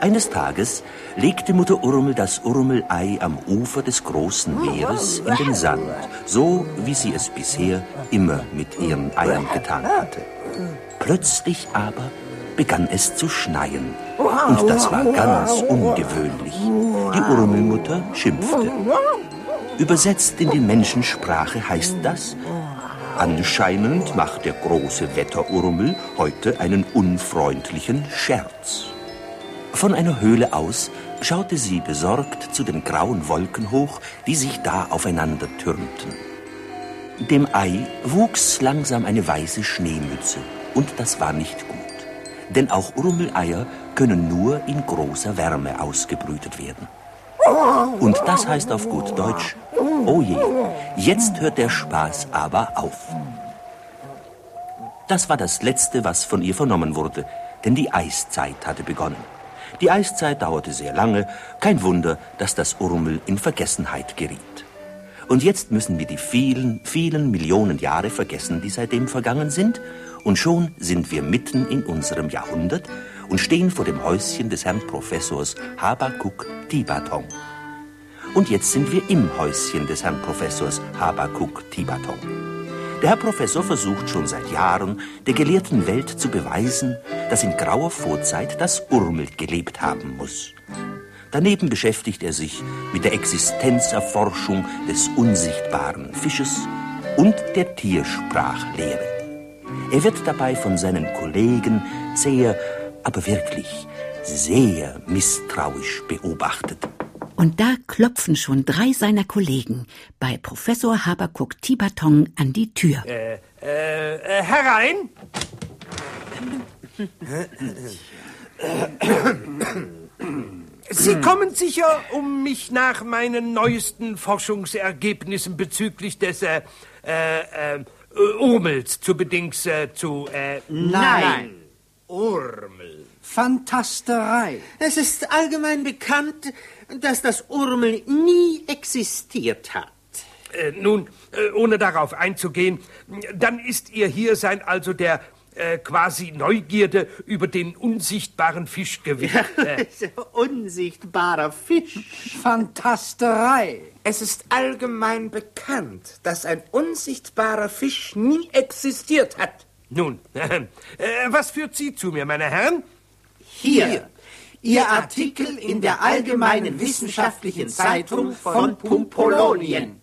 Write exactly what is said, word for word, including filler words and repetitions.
Eines Tages legte Mutter Urmel das Urmelei am Ufer des großen Meeres in den Sand, so wie sie es bisher immer mit ihren Eiern getan hatte. Plötzlich aber begann es zu schneien. Und das war ganz ungewöhnlich. Die Urmelmutter schimpfte. Übersetzt in die Menschensprache heißt das: Anscheinend macht der große Wetterurmel heute einen unfreundlichen Scherz. Von einer Höhle aus schaute sie besorgt zu den grauen Wolken hoch, die sich da aufeinander türmten. Dem Ei wuchs langsam eine weiße Schneemütze, und das war nicht gut. Denn auch Urmeleier können nur in großer Wärme ausgebrütet werden. Und das heißt auf gut Deutsch: Oh je, jetzt hört der Spaß aber auf. Das war das Letzte, was von ihr vernommen wurde, denn die Eiszeit hatte begonnen. Die Eiszeit dauerte sehr lange, kein Wunder, dass das Urmel in Vergessenheit geriet. Und jetzt müssen wir die vielen, vielen Millionen Jahre vergessen, die seitdem vergangen sind, und schon sind wir mitten in unserem Jahrhundert und stehen vor dem Häuschen des Herrn Professors Habakuk Tibatong. Und jetzt sind wir im Häuschen des Herrn Professors Habakuk Tibatong. Der Herr Professor versucht schon seit Jahren, der gelehrten Welt zu beweisen, dass in grauer Vorzeit das Urmel gelebt haben muss. Daneben beschäftigt er sich mit der Existenzerforschung des unsichtbaren Fisches und der Tiersprachlehre. Er wird dabei von seinen Kollegen sehr, aber wirklich sehr misstrauisch beobachtet. Und da klopfen schon drei seiner Kollegen bei Professor Habakuk Tibatong an die Tür. Äh, äh, äh herein! Sie kommen sicher, um mich nach meinen neuesten Forschungsergebnissen bezüglich des äh, äh, äh, Urmels zu bedings äh, zu... Äh, Nein. Urmel. Fantasterei. Es ist allgemein bekannt, dass das Urmel nie existiert hat. Äh, nun, äh, ohne darauf einzugehen, dann ist Ihr Hiersein also der äh, quasi Neugierde über den unsichtbaren Fisch gewidmet. Äh. Unsichtbarer Fisch. Fantasterei. Es ist allgemein bekannt, dass ein unsichtbarer Fisch nie existiert hat. Nun, äh, was führt Sie zu mir, meine Herren? Hier, Ihr Artikel in der Allgemeinen Wissenschaftlichen Zeitung von Pumpolonien.